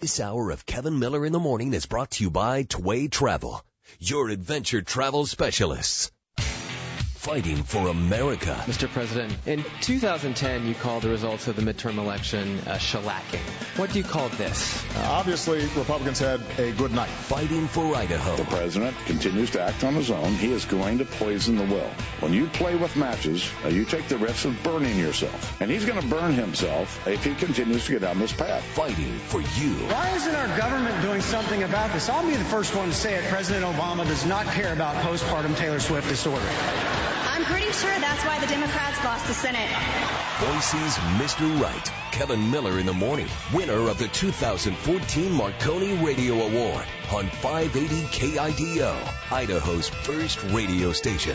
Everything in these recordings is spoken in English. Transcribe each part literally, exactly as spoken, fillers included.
This hour of Kevin Miller in the Morning is brought to you by Tway Travel, your adventure travel specialists. Fighting for America. Mister President, in two thousand ten, you called the results of the midterm election uh, shellacking. What do you call this? Uh, obviously, Republicans had a good night. Fighting for Idaho. The president continues to act on his own. He is going to poison the well. When you play with matches, uh, you take the risk of burning yourself. And he's going to burn himself if he continues to get down this path. Fighting for you. Why isn't our government doing something about this? I'll be the first one to say it. President Obama does not care about postpartum Taylor Swift disorder. I'm pretty sure that's why the Democrats lost the Senate. Boise's Mister Right, Kevin Miller in the Morning, winner of the two thousand fourteen Marconi Radio Award on five eighty K I D O, Idaho's first radio station.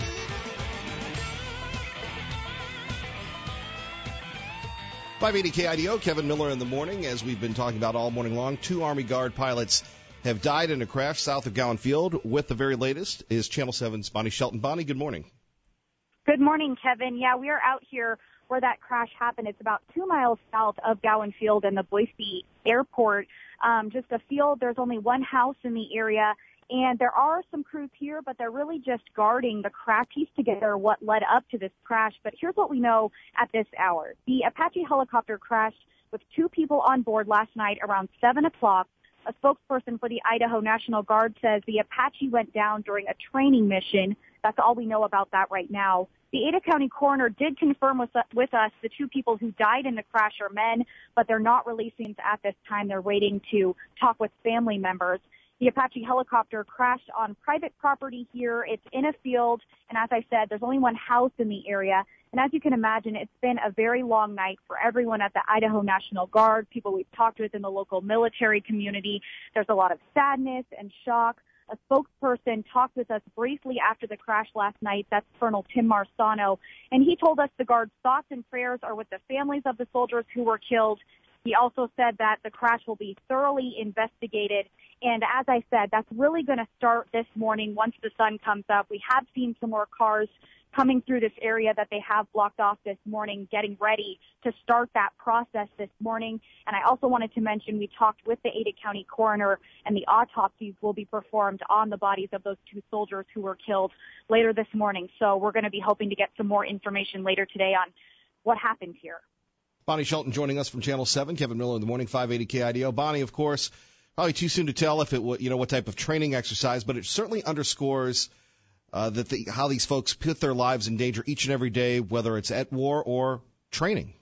five eighty K I D O, Kevin Miller in the Morning. As we've been talking about all morning long, two Army Guard pilots have died in a crash south of Gowan Field. With the very latest is Channel seven's Bonnie Shelton. Bonnie, good morning. Good morning, Kevin. Yeah, we are out here where that crash happened. It's about two miles south of Gowan Field and the Boise Airport. Um, just a field. There's only one house in the area, and there are some crews here, but they're really just guarding the crash piece together, what led up to this crash. But here's what we know at this hour. The Apache helicopter crashed with two people on board last night around seven o'clock. A spokesperson for the Idaho National Guard says the Apache went down during a training mission. That's all we know about that right now. The Ada County coroner did confirm with, with us the two people who died in the crash are men, but they're not releasing at this time. They're waiting to talk with family members. The Apache helicopter crashed on private property here. It's in a field, and as I said, there's only one house in the area. And as you can imagine, it's been a very long night for everyone at the Idaho National Guard, people we've talked with in the local military community. There's a lot of sadness and shock. A spokesperson talked with us briefly after the crash last night. That's Colonel Tim Marsano. And he told us the Guard's thoughts and prayers are with the families of the soldiers who were killed. He also said that the crash will be thoroughly investigated. And as I said, that's really going to start this morning once the sun comes up. We have seen some more cars coming through this area that they have blocked off this morning, getting ready to start that process this morning. And I also wanted to mention we talked with the Ada County coroner, and the autopsies will be performed on the bodies of those two soldiers who were killed later this morning. So we're going to be hoping to get some more information later today on what happened here. Bonnie Shelton joining us from Channel seven, Kevin Miller in the Morning, five eighty K I D O. Bonnie, of course, probably too soon to tell if it, you know, what type of training exercise, but it certainly underscores Uh, that the, how these folks put their lives in danger each and every day, whether it's at war or training.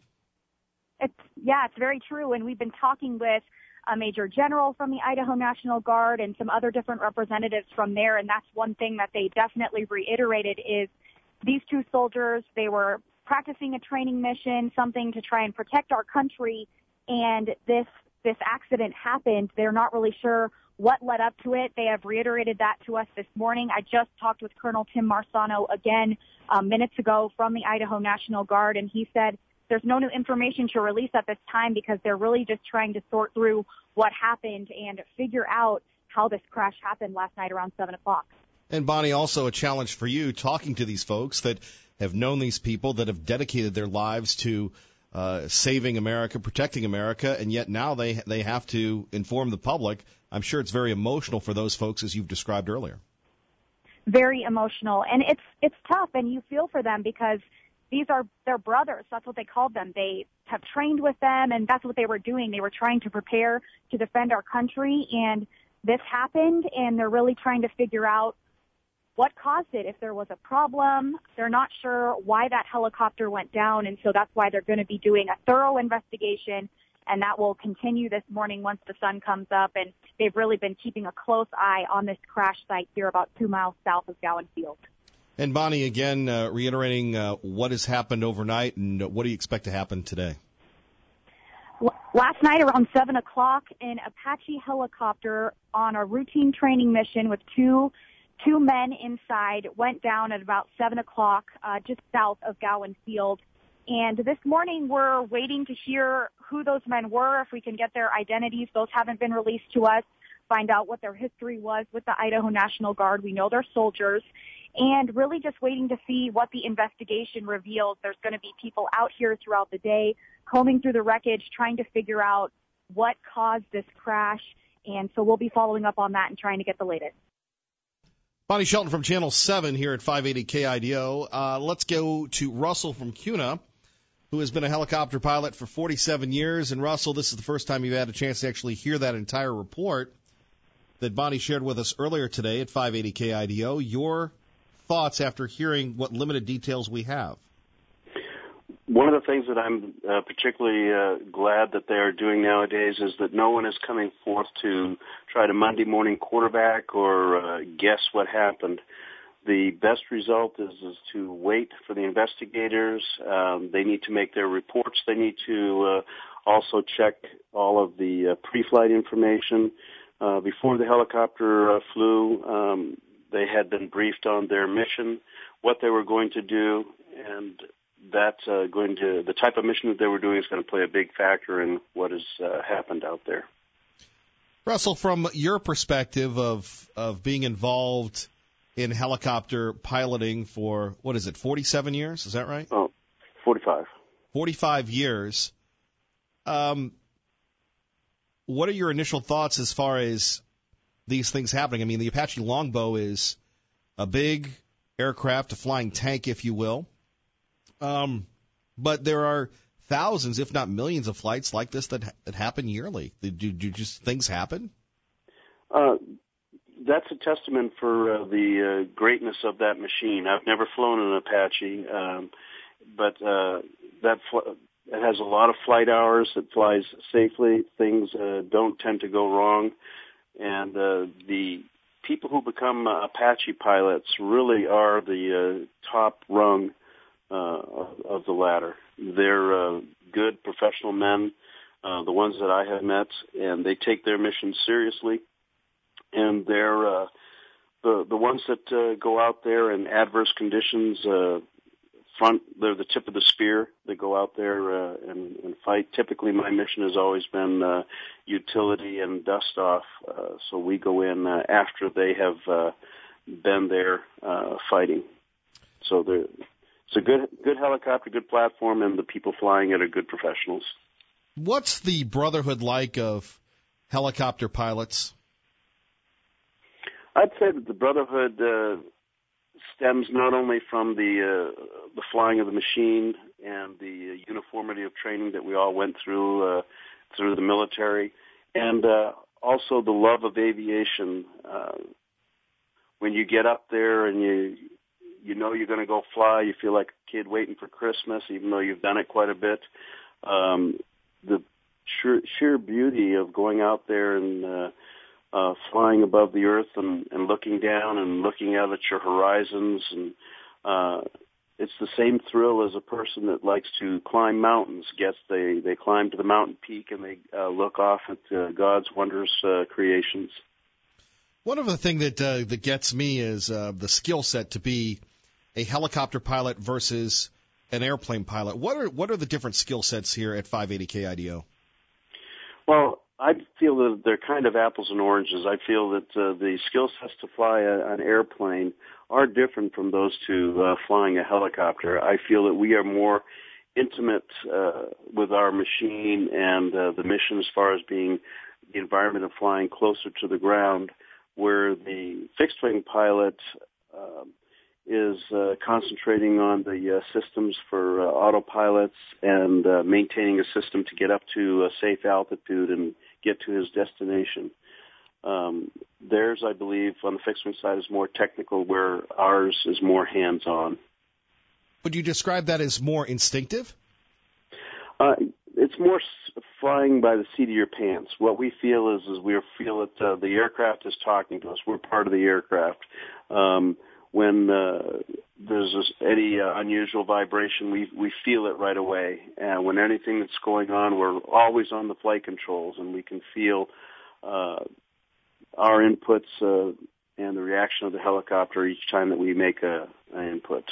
It's, yeah, it's very true. And we've been talking with a major general from the Idaho National Guard and some other different representatives from there. And that's one thing that they definitely reiterated is these two soldiers, they were practicing a training mission, something to try and protect our country. And this, this accident happened. They're not really sure what led up to it. They have reiterated that to us this morning. I just talked with Colonel Tim Marsano again um, minutes ago from the Idaho National Guard, and he said there's no new information to release at this time because they're really just trying to sort through what happened and figure out how this crash happened last night around seven o'clock. And, Bonnie, also a challenge for you, talking to these folks that have known these people, that have dedicated their lives to uh, saving America, protecting America, and yet now they they have to inform the public. I'm sure it's very emotional for those folks, as you've described earlier. Very emotional, and it's it's tough, and you feel for them because these are their brothers. That's what they called them. They have trained with them, and that's what they were doing. They were trying to prepare to defend our country, and this happened, and they're really trying to figure out what caused it, if there was a problem. They're not sure why that helicopter went down, and so that's why they're going to be doing a thorough investigation, and that will continue this morning once the sun comes up. And they've really been keeping a close eye on this crash site here about two miles south of Gowan Field. And, Bonnie, again, uh, reiterating uh, what has happened overnight, and what do you expect to happen today? Last night around seven o'clock, an Apache helicopter on a routine training mission with two Two men inside went down at about seven o'clock, uh, just south of Gowan Field. And this morning we're waiting to hear who those men were, if we can get their identities. Those haven't been released to us. Find out what their history was with the Idaho National Guard. We know they're soldiers. And really just waiting to see what the investigation reveals. There's going to be people out here throughout the day combing through the wreckage, trying to figure out what caused this crash. And so we'll be following up on that and trying to get the latest. Bonnie Shelton from Channel seven here at five eighty K I D O. Uh, let's go to Russell from Kuna, who has been a helicopter pilot for forty-seven years. And, Russell, this is the first time you've had a chance to actually hear that entire report that Bonnie shared with us earlier today at five eighty K I D O. Your thoughts after hearing what limited details we have? One of the things that I'm uh, particularly uh, glad that they are doing nowadays is that no one is coming forth to try to Monday morning quarterback or uh, guess what happened. The best result is, is to wait for the investigators. Um, they need to make their reports. They need to uh, also check all of the uh, pre-flight information. Uh, before the helicopter uh, flew, um, they had been briefed on their mission, what they were going to do, and that's uh, going to, the type of mission that they were doing is going to play a big factor in what has uh, happened out there. Russell, from your perspective of of being involved in helicopter piloting for, what is it, forty-seven years? Is that right? Oh, forty-five. forty-five years. Um, what are your initial thoughts as far as these things happening? I mean, the Apache Longbow is a big aircraft, a flying tank, if you will. Um, but there are thousands, if not millions, of flights like this that, that happen yearly. Do, do just things happen? Uh, that's a testament for uh, the uh, greatness of that machine. I've never flown an Apache, um, but uh, that fl- it has a lot of flight hours. It flies safely. Things uh, don't tend to go wrong, and uh, the people who become uh, Apache pilots really are the uh, top rung Uh, of, of the ladder. They're uh, good professional men, uh, the ones that I have met, and they take their mission seriously. And they're uh, the the ones that uh, go out there in adverse conditions. Uh, front, they're the tip of the spear. They go out there uh, and, and fight. Typically, my mission has always been uh, utility and dust off. Uh, so we go in uh, after they have uh, been there uh, fighting. So they're It's a good, good helicopter, good platform, and the people flying it are good professionals. What's the brotherhood like of helicopter pilots? I'd say that the brotherhood uh, stems not only from the uh, the flying of the machine and the uniformity of training that we all went through uh, through the military, and uh, also the love of aviation. Uh, when you get up there and you you know you're going to go fly, you feel like a kid waiting for Christmas, even though you've done it quite a bit. Um, the sheer, sheer beauty of going out there and uh, uh, flying above the earth and, and looking down and looking out at your horizons, and uh, it's the same thrill as a person that likes to climb mountains gets. They they climb to the mountain peak and they uh, look off at uh, God's wondrous uh, creations. One of the things that uh, that gets me is uh, the skill set to be a helicopter pilot versus an airplane pilot. What are what are the different skill sets here at five eighty K I D O? Well, I feel that they're kind of apples and oranges. I feel that uh, the skill sets to fly a, an airplane are different from those to uh, flying a helicopter. I feel that we are more intimate uh, with our machine and uh, the mission as far as being the environment of flying closer to the ground, where the fixed-wing pilot uh, is uh, concentrating on the uh, systems for uh, autopilots and uh, maintaining a system to get up to a safe altitude and get to his destination. Um, theirs, I believe, on the fixed-wing side is more technical, where ours is more hands-on. Would you describe that as more instinctive? Uh, it's more s- flying by the seat of your pants. What we feel is, is we feel that uh, the aircraft is talking to us. We're part of the aircraft. Um, when uh, there's this, any uh, unusual vibration, we we feel it right away. And when anything that's going on, we're always on the flight controls, and we can feel uh, our inputs uh, and the reaction of the helicopter each time that we make a, an input.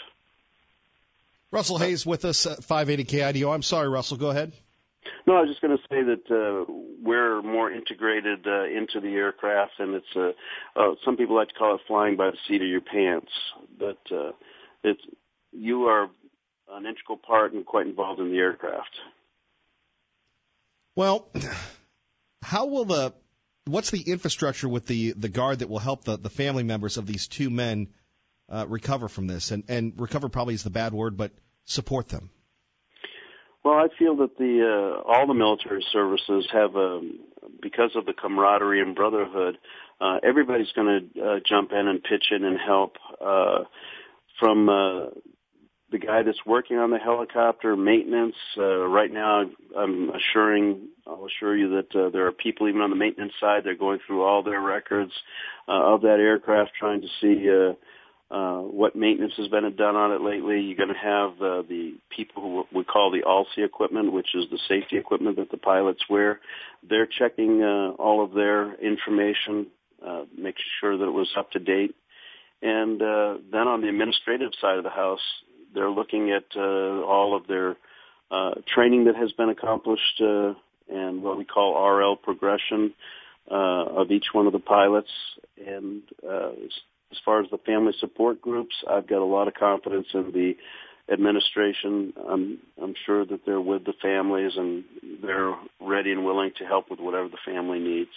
Russell Hayes with us at five eighty K I D O. I'm sorry, Russell. Go ahead. No, I was just going to say that uh, we're more integrated uh, into the aircraft, and it's uh, uh, some people like to call it flying by the seat of your pants. But uh, it's you are an integral part and quite involved in the aircraft. Well, how will the what's the infrastructure with the, the guard that will help the, the family members of these two men uh, recover from this? And, and recover probably is the bad word, but support them. Well, I feel that the uh, all the military services have, a, because of the camaraderie and brotherhood, uh, everybody's going to uh, jump in and pitch in and help. Uh, from uh, the guy that's working on the helicopter, maintenance. Uh, right now, I'm assuring, I'll assure you that uh, there are people even on the maintenance side. They're going through all their records uh, of that aircraft, trying to see uh, uh, what maintenance has been done on it lately. You're going to have uh, the people who we call the A L S I equipment, which is the safety equipment that the pilots wear. They're checking uh, all of their information, uh, making sure that it was up to date. And uh, then on the administrative side of the house, they're looking at uh, all of their uh, training that has been accomplished uh, and what we call R L progression uh, of each one of the pilots. And uh, as far as the family support groups, I've got a lot of confidence in the administration. I'm, I'm sure that they're with the families and they're ready and willing to help with whatever the family needs.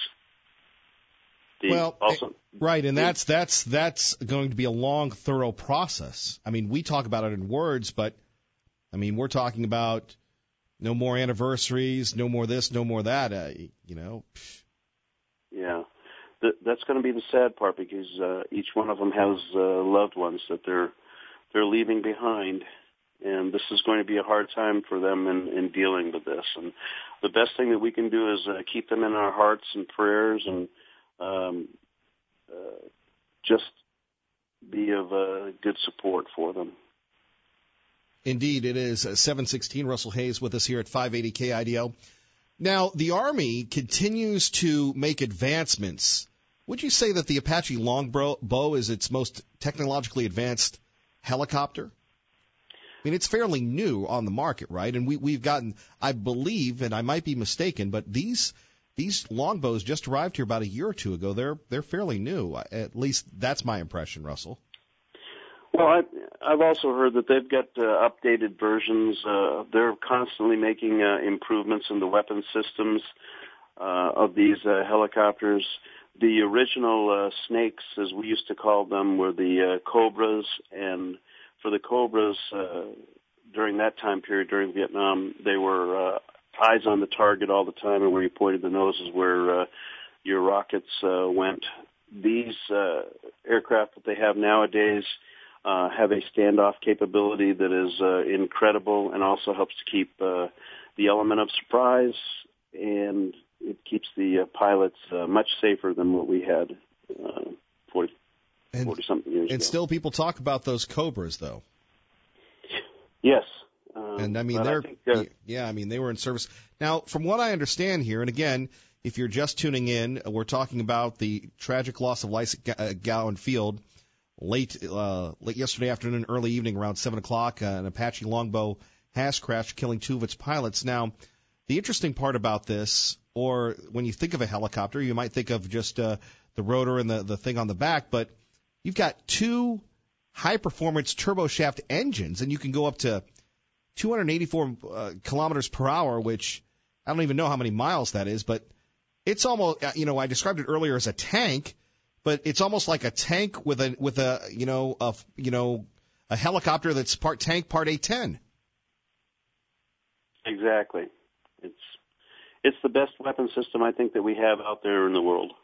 The, well, also, right, and that's that's that's going to be a long, thorough process. I mean, we talk about it in words, but I mean, we're talking about no more anniversaries, no more this, no more that. Uh, you know. Yeah, Th- that's going to be the sad part because uh, each one of them has uh, loved ones that they're they're leaving behind, and this is going to be a hard time for them in, in dealing with this. And the best thing that we can do is uh, keep them in our hearts and prayers and. Um, uh, just be of uh, good support for them. Indeed, it is seven sixteen. Russell Hayes with us here at five eighty K I D O. Now, the Army continues to make advancements. Would you say that the Apache Longbow is its most technologically advanced helicopter? I mean, it's fairly new on the market, right? And we, we've gotten, I believe, and I might be mistaken, but these... These longbows just arrived here about a year or two ago. They're they're fairly new. At least that's my impression, Russell. Well, I, I've also heard that they've got uh, updated versions. Uh, they're constantly making uh, improvements in the weapon systems uh, of these uh, helicopters. The original uh, snakes, as we used to call them, were the uh, Cobras, and for the Cobras, uh, during that time period, during Vietnam, they were uh, eyes on the target all the time, and where you pointed the nose is where uh, your rockets uh, went. These uh, aircraft that they have nowadays uh, have a standoff capability that is uh, incredible and also helps to keep uh, the element of surprise, and it keeps the uh, pilots uh, much safer than what we had uh, forty, and, forty-something years and ago. And still people talk about those Cobras, though. Yes. Um, and I mean, they're, I think, uh, yeah, I mean, they were in service. Now, from what I understand here, and again, if you're just tuning in, we're talking about the tragic loss of life at Gowan Field late, uh, late yesterday afternoon, early evening, around seven o'clock. Uh, an Apache Longbow has crashed, killing two of its pilots. Now, the interesting part about this, or when you think of a helicopter, you might think of just uh, the rotor and the, the thing on the back, but you've got two high-performance turboshaft engines, and you can go up to two hundred eighty-four uh, kilometers per hour, which I don't even know how many miles that is, but it's almost, you know, I described it earlier as a tank, but it's almost like a tank with a, with a, you know, a, you know, a helicopter that's part tank, part A ten. Exactly. It's, it's the best weapon system I think that we have out there in the world.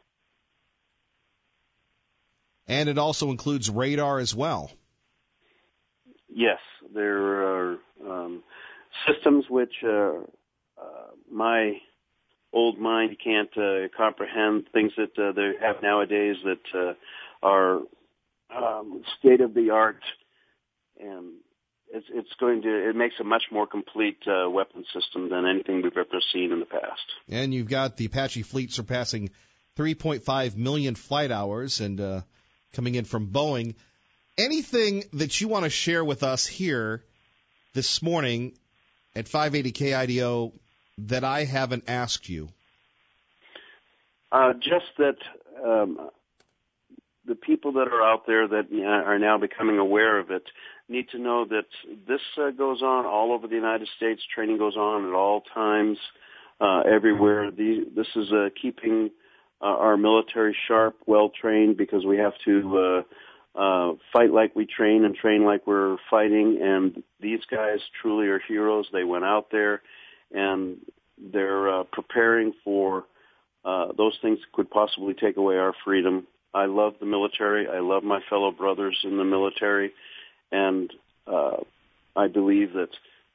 And it also includes radar as well. Yes, there are um, systems which uh, uh, my old mind can't uh, comprehend, things that uh, they have nowadays that uh, are um, state-of-the-art, and it's, it's going to, it makes a much more complete uh, weapon system than anything we've ever seen in the past. And you've got the Apache fleet surpassing three point five million flight hours and uh, coming in from Boeing. Anything that you want to share with us here this morning at five eighty K I D O that I haven't asked you? Uh, just that um, the people that are out there that uh, are now becoming aware of it need to know that this uh, goes on all over the United States. Training goes on at all times. uh, everywhere. The, this is uh, keeping uh, our military sharp, well-trained, because we have to uh, uh, fight like we train and train like we're fighting. And these guys truly are heroes. They went out there, and they're uh, preparing for uh, those things that could possibly take away our freedom. I love the military. I love my fellow brothers in the military, and uh, I believe that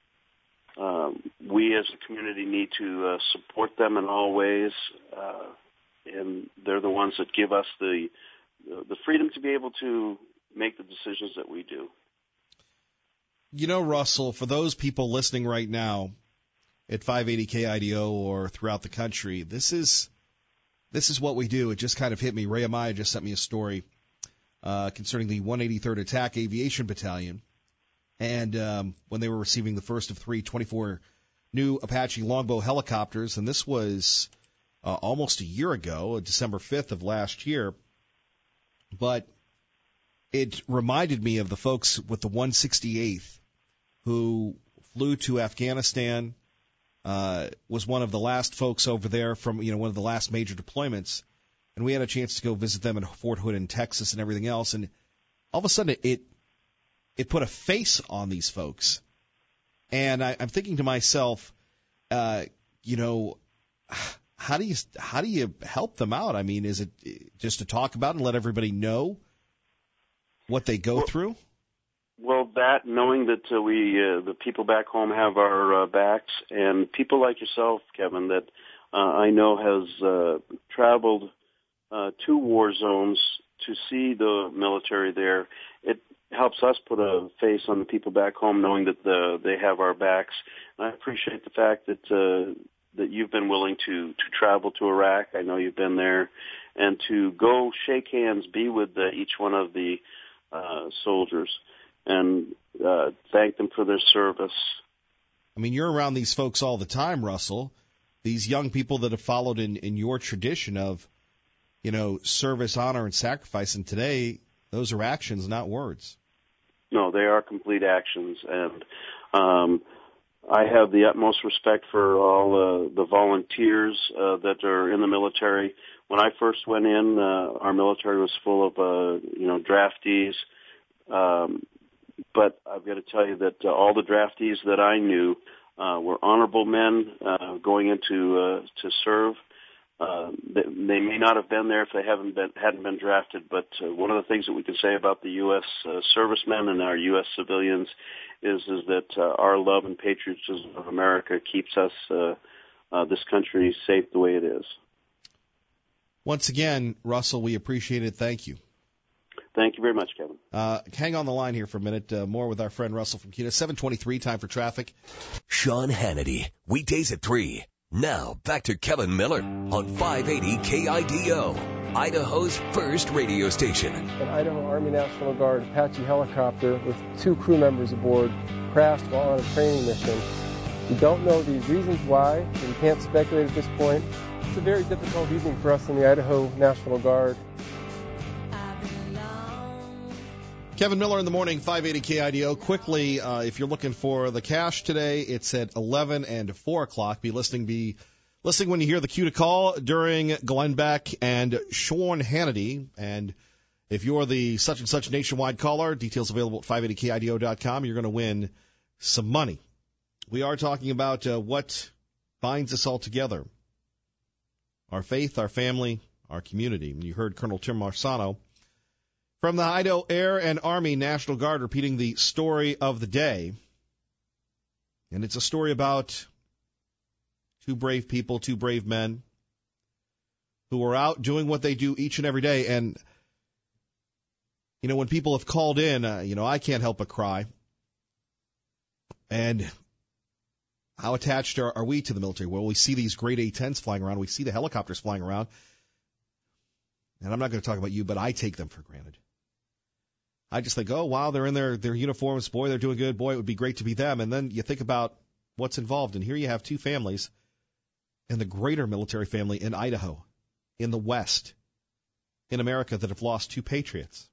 um, we as a community need to uh, support them in all ways, uh, and they're the ones that give us the the freedom to be able to make the decisions that we do. You know, Russell, for those people listening right now at five eighty K I D O or throughout the country, this is this is what we do. It just kind of hit me. Ray Amaya just sent me a story uh, concerning the one eighty-third Attack Aviation Battalion, and um, when they were receiving the first of three twenty-four new Apache Longbow helicopters, and this was uh, almost a year ago, December fifth of last year, but it reminded me of the folks with the one sixty-eighth who flew to Afghanistan, uh, was one of the last folks over there from, you know, one of the last major deployments, and we had a chance to go visit them in Fort Hood in Texas and everything else, and all of a sudden it it put a face on these folks, and I, I'm thinking to myself, uh, you know, how do you how do you help them out? I mean, is it just to talk about and let everybody know what they go well, through? Well, that, knowing that uh, we, uh, the people back home have our uh, backs, and people like yourself, Kevin, that uh, I know has uh, traveled uh, to war zones to see the military there, it helps us put a face on the people back home, knowing that the, they have our backs. And I appreciate the fact that uh, that you've been willing to, to travel to Iraq. I know you've been there, and to go shake hands, be with the, each one of the uh, soldiers, and uh, thank them for their service. I mean, you're around these folks all the time, Russell. These young people that have followed in, in your tradition of, you know, service, honor, and sacrifice. And today, those are actions, not words. No, they are complete actions. And um, I have the utmost respect for all uh, the volunteers uh, that are in the military. When I first went in, uh, our military was full of, uh, you know, draftees. Um, but I've got to tell you that uh, all the draftees that I knew uh, were honorable men uh, going into uh, to serve. Uh, they, they may not have been there if they haven't been hadn't been drafted. But uh, one of the things that we can say about the U S uh, servicemen and our U S civilians is is that uh, our love and patriotism of America keeps us uh, uh, this country safe the way it is. Once again, Russell, we appreciate it. Thank you. Thank you very much, Kevin. Uh, hang on the line here for a minute. Uh, more with our friend Russell from Keena. seven twenty-three, time for traffic. Sean Hannity, weekdays at three. Now, back to Kevin Miller on five eighty K I D O, Idaho's first radio station. An Idaho Army National Guard Apache helicopter with two crew members aboard crashed while on a training mission. We don't know the reasons why, and we can't speculate at this point. It's a very difficult evening for us in the Idaho National Guard. Kevin Miller in the morning, five eighty K I D O. Quickly, uh, if you're looking for the cash today, it's at eleven and four o'clock. Be listening, be listening when you hear the cue to call during Glenn Beck and Sean Hannity. And if you're the such and such nationwide caller, details available at five eighty K I D O dot com, you're going to win some money. We are talking about uh, what binds us all together. Our faith, our family, our community. You heard Colonel Tim Marsano from the Idaho Air and Army National Guard repeating the story of the day. And it's a story about two brave people, two brave men who are out doing what they do each and every day. And, you know, when people have called in, uh, you know, I can't help but cry. And how attached are, are we to the military? Well, we see these great A tens flying around. We see the helicopters flying around. And I'm not going to talk about you, but I take them for granted. I just think, oh, wow, they're in their, their uniforms. Boy, they're doing good. Boy, it would be great to be them. And then you think about what's involved. And here you have two families in the greater military family in Idaho, in the West, in America that have lost two patriots.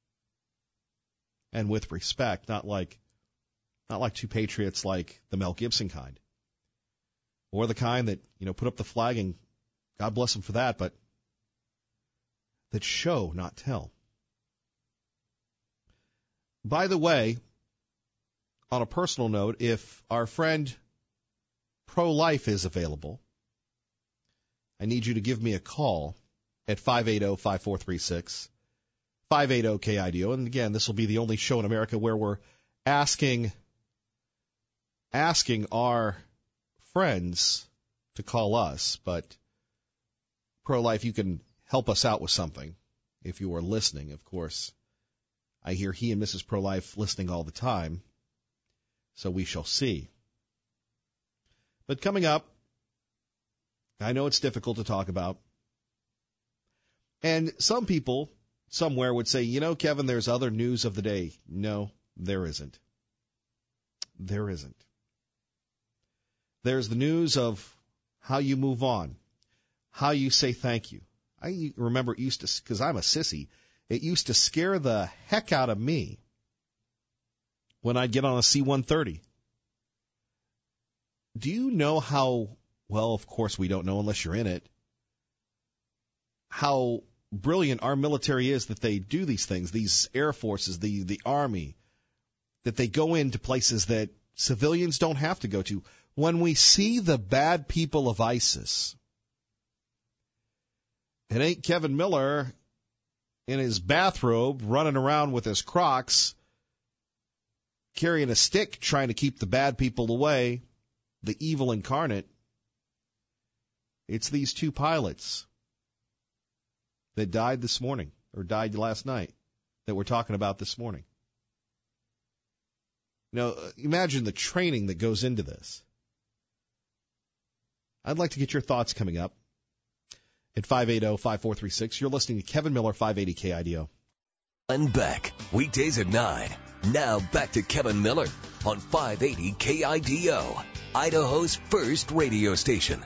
And with respect, not like not like two patriots like the Mel Gibson kind, or the kind that, you know, put up the flag, and God bless them for that, but that show, not tell. By the way, on a personal note, if our friend Pro-Life is available, I need you to give me a call at five eight zero, five four three six, five eight zero K I D O. And again, this will be the only show in America where we're asking asking our friends to call us. But Pro-Life, you can help us out with something if you are listening, of course. I hear he and Missus Pro-Life listening all the time, so we shall see. But coming up, I know it's difficult to talk about, and some people somewhere would say, you know, Kevin, there's other news of the day. No, there isn't. There isn't. There's the news of how you move on, how you say thank you. I remember it used to, because I'm a sissy, it used to scare the heck out of me when I'd get on a C one thirty. Do you know how, well, of course we don't know unless you're in it, how brilliant our military is that they do these things, these air forces, the, the Army, that they go into places that civilians don't have to go to. When we see the bad people of ISIS, it ain't Kevin Miller in his bathrobe running around with his Crocs, carrying a stick trying to keep the bad people away, the evil incarnate. It's these two pilots that died this morning, or died last night, that we're talking about this morning. Now, imagine the training that goes into this. I'd like to get your thoughts coming up at five eight zero, five four three six. You're listening to Kevin Miller, five eighty K I D O. And back, weekdays at nine. Now back to Kevin Miller on five eighty K I D O, Idaho's first radio station.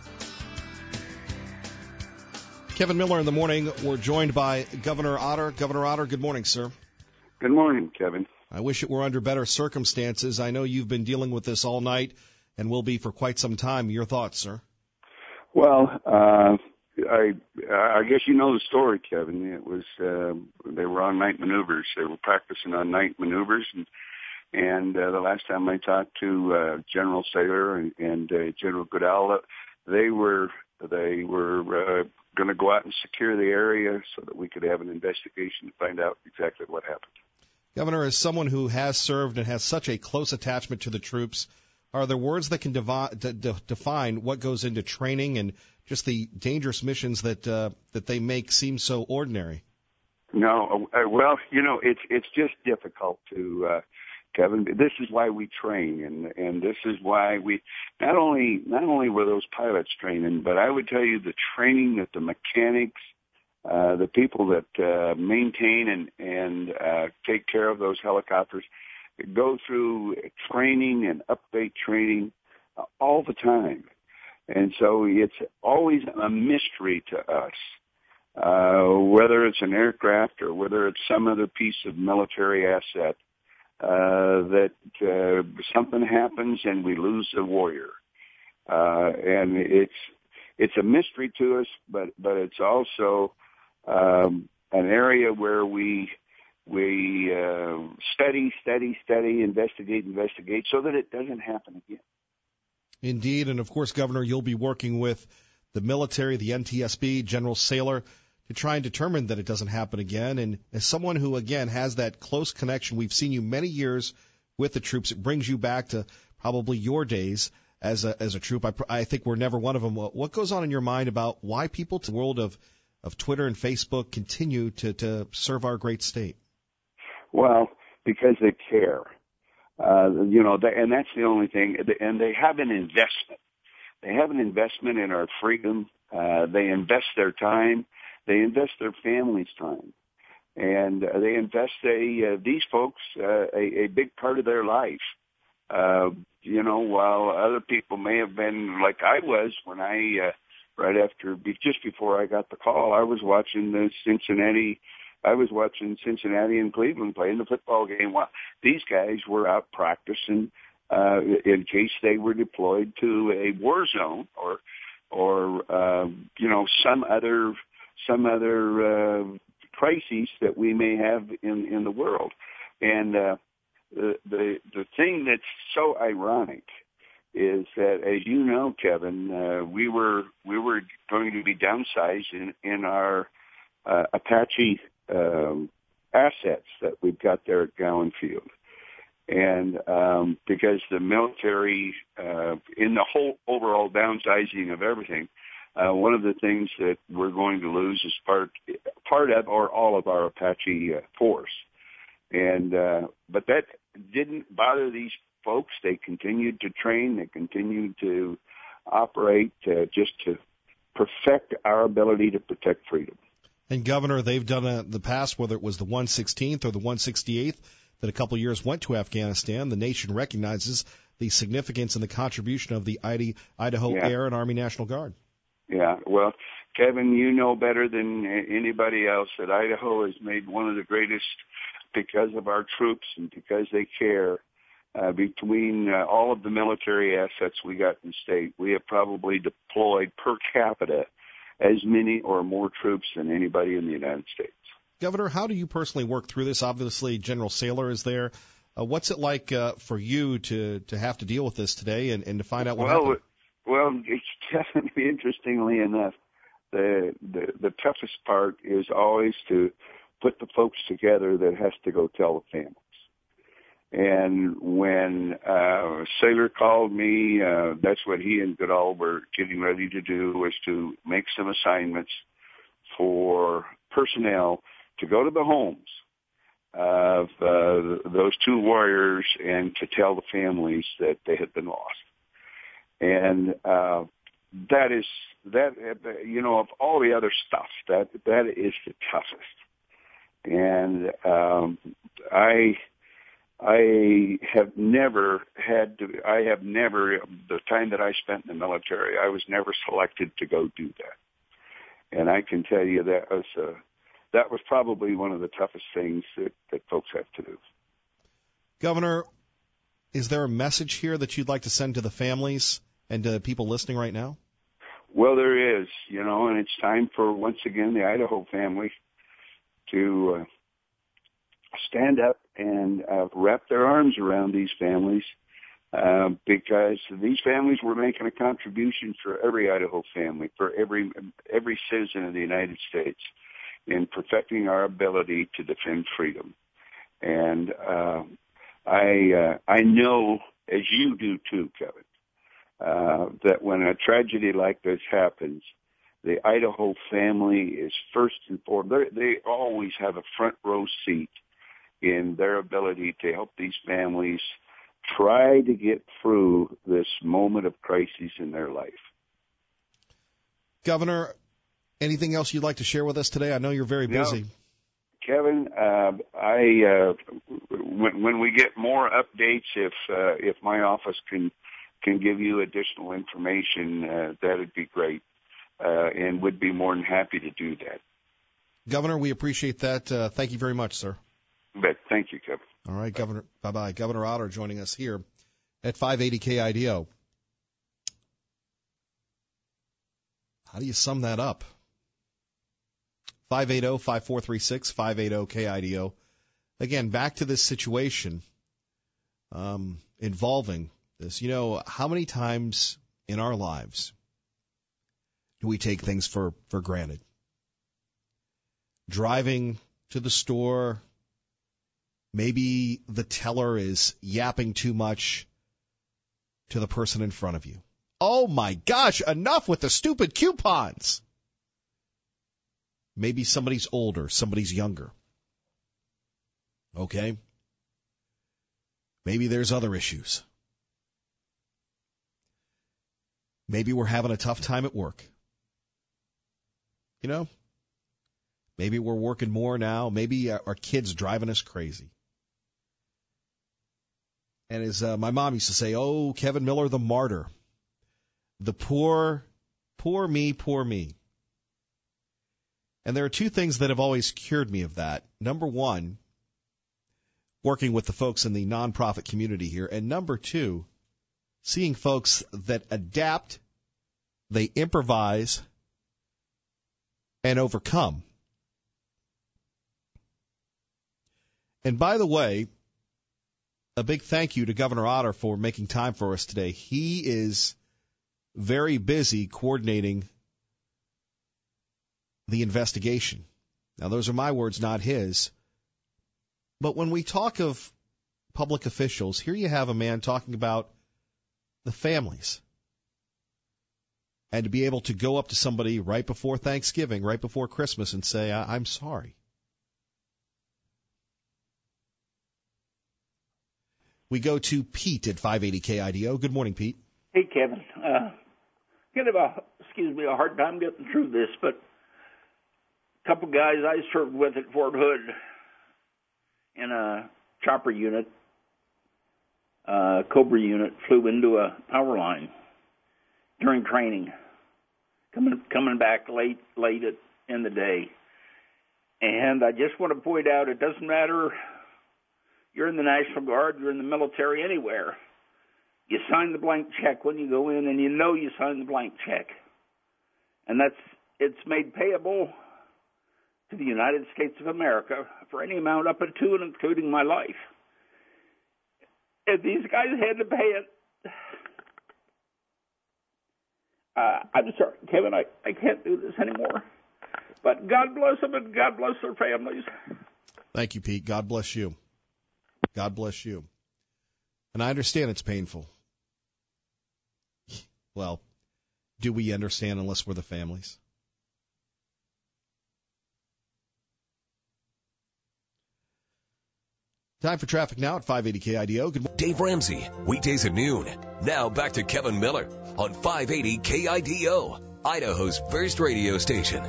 Kevin Miller in the morning. We're joined by Governor Otter. Governor Otter, good morning, sir. Good morning, Kevin. I wish it were under better circumstances. I know you've been dealing with this all night and will be for quite some time. Your thoughts, sir? Well, uh, I I guess you know the story, Kevin. It was uh, they were on night maneuvers. They were practicing on night maneuvers, and and uh, the last time I talked to uh, General Saylor and, and uh, General Goodall, they were they were uh, going to go out and secure the area so that we could have an investigation to find out exactly what happened. Governor, as someone who has served and has such a close attachment to the troops, are there words that can devi- de- de- define what goes into training and just the dangerous missions that uh, that they make seem so ordinary? No, uh, well, you know, it's it's just difficult to, uh, Kevin. This is why we train, and and this is why we not only not only were those pilots training, but I would tell you the training that the mechanics, uh, the people that uh, maintain and and uh, take care of those helicopters, go through training and update training uh, all the time. And so it's always a mystery to us, uh, whether it's an aircraft or whether it's some other piece of military asset, uh, that uh, something happens and we lose a warrior. Uh, and it's it's a mystery to us, but, but it's also um, an area where we We uh, study, study, study, investigate, investigate, so that it doesn't happen again. Indeed, and of course, Governor, you'll be working with the military, the N T S B, General Saylor, to try and determine that it doesn't happen again. And as someone who, again, has that close connection, we've seen you many years with the troops. It brings you back to probably your days as a as a troop. I, I think we're never one of them. What goes on in your mind about why people to the world of, of Twitter and Facebook continue to, to serve our great state? Well, because they care, uh, you know, they, and that's the only thing. And they have an investment. They have an investment in our freedom. Uh, they invest their time. They invest their family's time, and uh, they invest a uh, these folks uh, a, a big part of their life. Uh, you know, while other people may have been like I was when I uh, right after just before I got the call, I was watching the Cincinnati. I was watching Cincinnati and Cleveland playing the football game while these guys were out practicing uh, in case they were deployed to a war zone or, or uh, you know, some other some other uh, crises that we may have in, in the world. And uh, the, the the thing that's so ironic is that, as you know, Kevin, uh, we were we were going to be downsized in, in our uh, Apache um, assets that we've got there at Gowan Field. And um, because the military, uh, in the whole overall downsizing of everything, uh, one of the things that we're going to lose is part part of or all of our Apache uh, force. And uh, but that didn't bother these folks. They continued to train. They continued to operate uh, just to perfect our ability to protect freedom. And, Governor, they've done it in the past, whether it was the one sixteenth or the one sixty-eighth, that a couple of years went to Afghanistan. The nation recognizes the significance and the contribution of the Idaho yeah. Air and Army National Guard. Yeah, well, Kevin, you know better than anybody else that Idaho has made one of the greatest, because of our troops and because they care. Uh, between uh, all of the military assets we got in the state, we have probably deployed per capita as many or more troops than anybody in the United States. Governor, how do you personally work through this? Obviously, General Saylor is there. Uh, what's it like uh, for you to, to have to deal with this today and, and to find out what well, happened? Well, it's definitely, interestingly enough, the, the the toughest part is always to put the folks together that has to go tell the families. And when uh, Saylor called me, uh, that's what he and Goodall were getting ready to do, was to make some assignments for personnel to go to the homes of uh, those two warriors and to tell the families that they had been lost. And uh, that is, that you know, of all the other stuff, that that is the toughest. And um, I... I have never had to, I have never, the time that I spent in the military, I was never selected to go do that. And I can tell you that was, uh, that was probably one of the toughest things that, that folks have to do. Governor, is there a message here that you'd like to send to the families and to people listening right now? Well, there is, you know, and it's time for, once again, the Idaho family to uh, stand up and uh, wrap their arms around these families, uh, because these families were making a contribution for every Idaho family, for every every citizen of the United States, in perfecting our ability to defend freedom. And uh, I uh, I know, as you do too, Kevin, uh, that when a tragedy like this happens, the Idaho family is first and foremost. They always have a front row seat in their ability to help these families try to get through this moment of crisis in their life. Governor, anything else you'd like to share with us today? I know you're very busy. No, Kevin, uh, I uh, when, when we get more updates, if uh, if my office can can give you additional information, uh, that would be great, uh, and would be more than happy to do that. Governor, we appreciate that. Uh, thank you very much, sir. But thank you, Kevin. All right, Governor. Bye-bye. Governor Otter joining us here at five eighty K I D O. How do you sum that up? five eight zero, five four three six, five eight zero K I D O. Again, back to this situation um, involving this. You know, how many times in our lives do we take things for, for granted? Driving to the store, maybe the teller is yapping too much to the person in front of you. Oh my gosh, enough with the stupid coupons. Maybe somebody's older, somebody's younger. Okay? Maybe there's other issues. Maybe we're having a tough time at work. You know? Maybe we're working more now. Maybe our kids driving us crazy. And as uh, my mom used to say, oh, Kevin Miller, the martyr. The poor, poor me, poor me. And there are two things that have always cured me of that. Number one, working with the folks in the nonprofit community here. And number two, seeing folks that adapt, they improvise, and overcome. And by the way, a big thank you to Governor Otter for making time for us today. He is very busy coordinating the investigation. Now, those are my words, not his. But when we talk of public officials, here you have a man talking about the families. And to be able to go up to somebody right before Thanksgiving, right before Christmas, and say, I- I'm sorry. We go to Pete at five eighty K I D O. Good morning, Pete. Hey, Kevin. Uh, kind of a, excuse me, a hard time getting through this, but a couple guys I served with at Fort Hood in a chopper unit, uh, Cobra unit, flew into a power line during training, coming coming back late late at, in the day. And I just want to point out, it doesn't matter. You're in the National Guard, you're in the military, anywhere. You sign the blank check when you go in, and you know you signed the blank check. And that's it's made payable to the United States of America for any amount up to and including my life. If these guys had to pay it, uh, I'm sorry, Kevin, I, I can't do this anymore. But God bless them and God bless their families. Thank you, Pete. God bless you. God bless you. And I understand it's painful. Well, do we understand unless we're the families? Time for traffic now at five eighty K I D O. Good morning. Dave Ramsey, weekdays at noon. Now back to Kevin Miller on five eighty K I D O, Idaho's first radio station.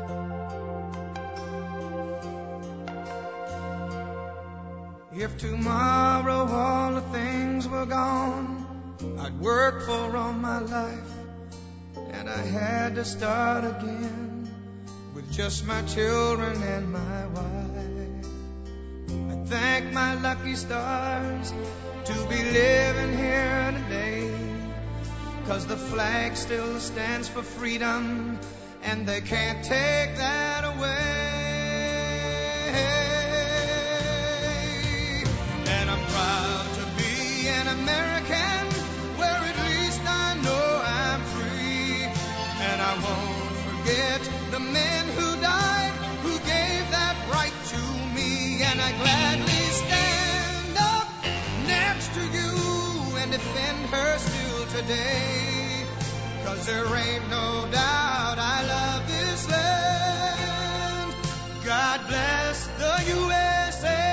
If tomorrow all the things were gone I'd worked for all my life, and I had to start again with just my children and my wife, I thank my lucky stars to be living here today, 'cause the flag still stands for freedom and they can't take that away. And I'm proud to be an American, where at least I know I'm free. And I won't forget the men who died, who gave that right to me. And I gladly stand up next to you and defend her still today, 'cause there ain't no doubt I love this land. God bless the U S A.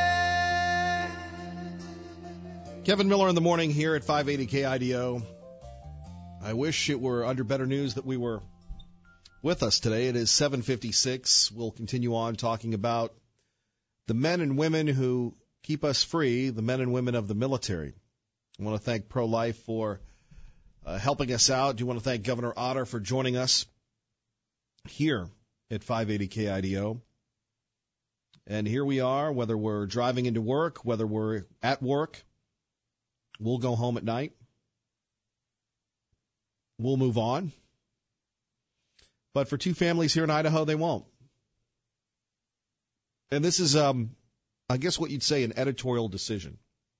Kevin Miller in the morning here at five eighty K I D O. I wish it were under better news that we were with us today. It is seven fifty-six. We'll continue on talking about the men and women who keep us free, the men and women of the military. I want to thank Pro-Life for uh, helping us out. I do want to thank Governor Otter for joining us here at five eighty K I D O. And here we are, whether we're driving into work, whether we're at work, we'll go home at night. We'll move on. But for two families here in Idaho, they won't. And this is, um, I guess what you'd say, an editorial decision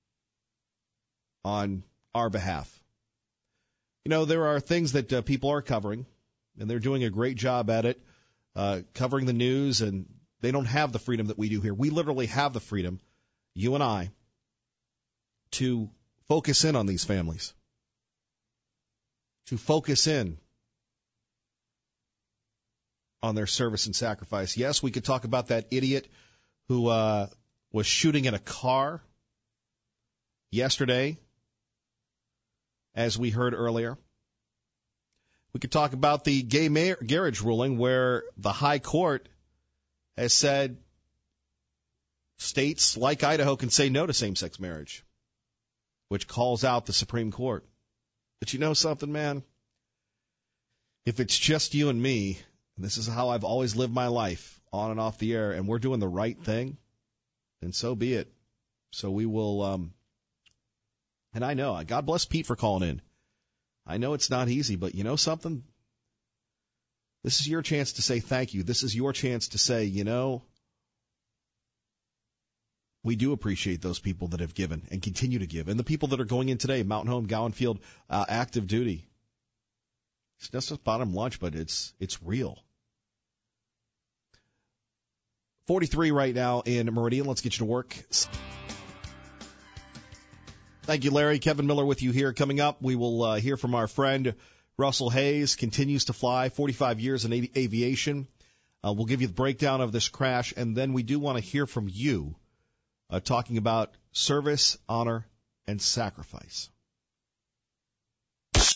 on our behalf. You know, there are things that uh, people are covering, and they're doing a great job at it, uh, covering the news, and they don't have the freedom that we do here. We literally have the freedom, you and I, to focus in on these families, to focus in on their service and sacrifice. Yes, we could talk about that idiot who uh, was shooting at a car yesterday, as we heard earlier. We could talk about the gay marriage ruling, where the high court has said states like Idaho can say no to same-sex marriage, which calls out the Supreme Court. But you know something, man? If it's just you and me, and this is how I've always lived my life, on and off the air, and we're doing the right thing, then so be it. So we will, um, and I know, God bless Pete for calling in. I know it's not easy, but you know something? This is your chance to say thank you. This is your chance to say, you know, we do appreciate those people that have given and continue to give. And the people that are going in today, Mountain Home, Gowan Field, uh, active duty. It's just a bottom lunch, but it's it's real. forty-three right now in Meridian. Let's get you to work. Thank you, Larry. Kevin Miller with you here. Coming up, we will uh, hear from our friend Russell Hayes. Continues to fly, forty-five years in avi- aviation. Uh, we'll give you the breakdown of this crash, and then we do want to hear from you uh, talking about service, honor, and sacrifice.